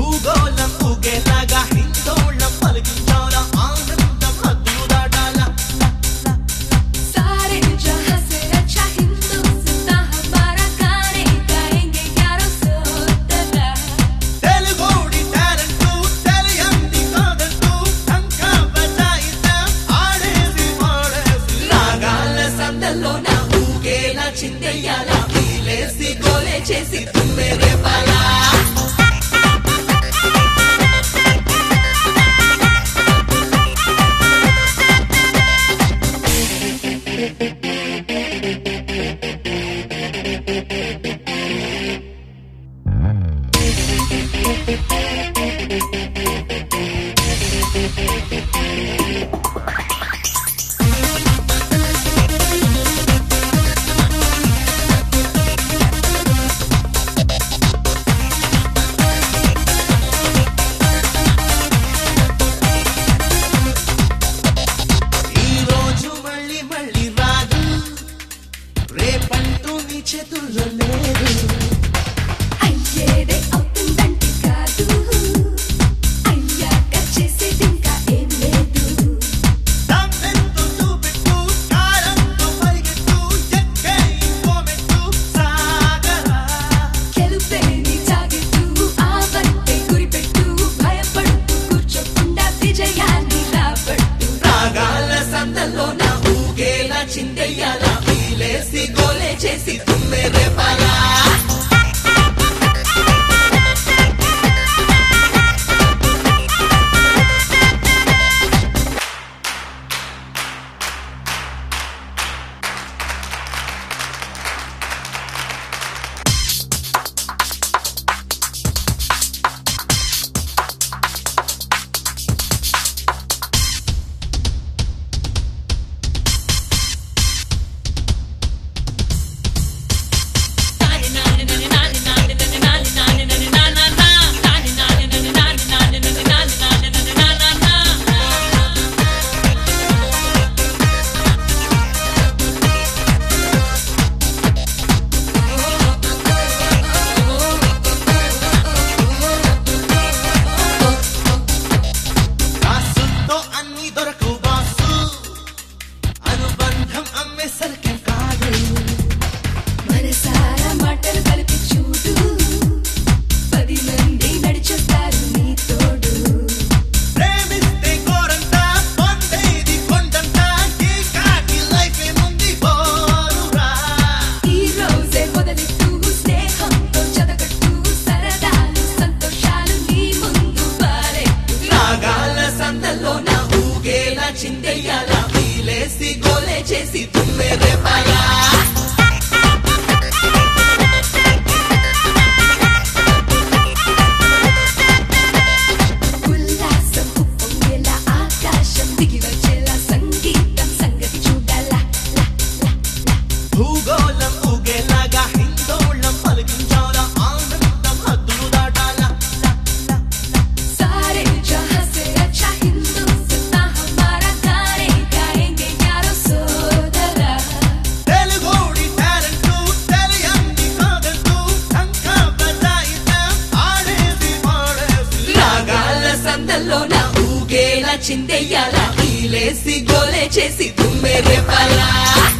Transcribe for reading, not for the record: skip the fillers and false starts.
భూగోళం ఊగేలాగా హిందోళం పలికించాలా ఆనందం హద్దులు దాటాలా सारे जहां से अच्छा हिंदुस्तान हमारा गाने गाएंगे यारों सोतगा తెలుగోడి టాలెంటు తెలియంది కాదంటూ ఢంకా బజాయిద్దాం ఆడేసి పాడేసి రాగాల సందల్లోన ఊగేలా చిందెయ్యాలా వీలేసి గోలే చేసి తుమ్మే రేపాలా ఈ రోజు మళ్ళీ మళ్ళీ రాదు రేపంటూ నీ చేతుల్లో లేదు అయ్యేదే అవుతుందంటే కాదు అయ్యాక చేసేది ఇంకా ఏం లేదు దమ్మెంతో చూపెట్టు కారంతో పరిగెట్టు ఎక్కే ఇంకో మెట్టు సాగరా గెలుపే నీ టార్గెట్టు ఆవంటే గురిపెట్టు భయపడుతూ కూర్చోకుండా విజయాన్ని రాబట్టు రాగాల సందల్లోన ఊగేలా చిందెయ్యాలా వీలేసి గోలే చేసి తుమ్మే రేపాలా కాసుతో అన్ని దొరకు బాసు అనుబంధం అమ్మేసరికి కాదు మనసారా మాటలు కలిపి చూడు 10 మంది నడిచేస్తారు నీ తోడు ప్రేమిస్తే కోరంతా పొందేది కొండంతా ఈ కాకి లైఫ్ ఏముంది బోరురా ఈ రోజే మొదలెట్టు స్నేహంతో చదగట్టు సరదాలు సంతోషాలు నీ ముందు పారెట్టు రాగాల సందల్లోన ఊగేలా చిందెయ్యాలా వీలేసి గోలే చేసి తుమ్మే రేపాలా ఉల్లాసం ఉప్పొంగేలా ఆకాశం దిగి వచ్చేలా సంగీతం సంగతి చూడాలా లా లా లా భూగోళం ఊగేలాగా హిందోళం పలికించాలా ఆనందం హద్దులు దాటాలా सारे जहां से अच्छा हिंदुस्तान हमारा गाने गाएंगे यारों सोदगा తెలుగోడి టాలెంటు తెలియంది కాదంటూ ఢంకా బజాయిద్దాం ఆడేసి పాడేసి రాగాల సందల్లోన ఊగేలా చిందెయ్యాలా వీలేసి గోలే చేసి తుమ్మే రేపాలా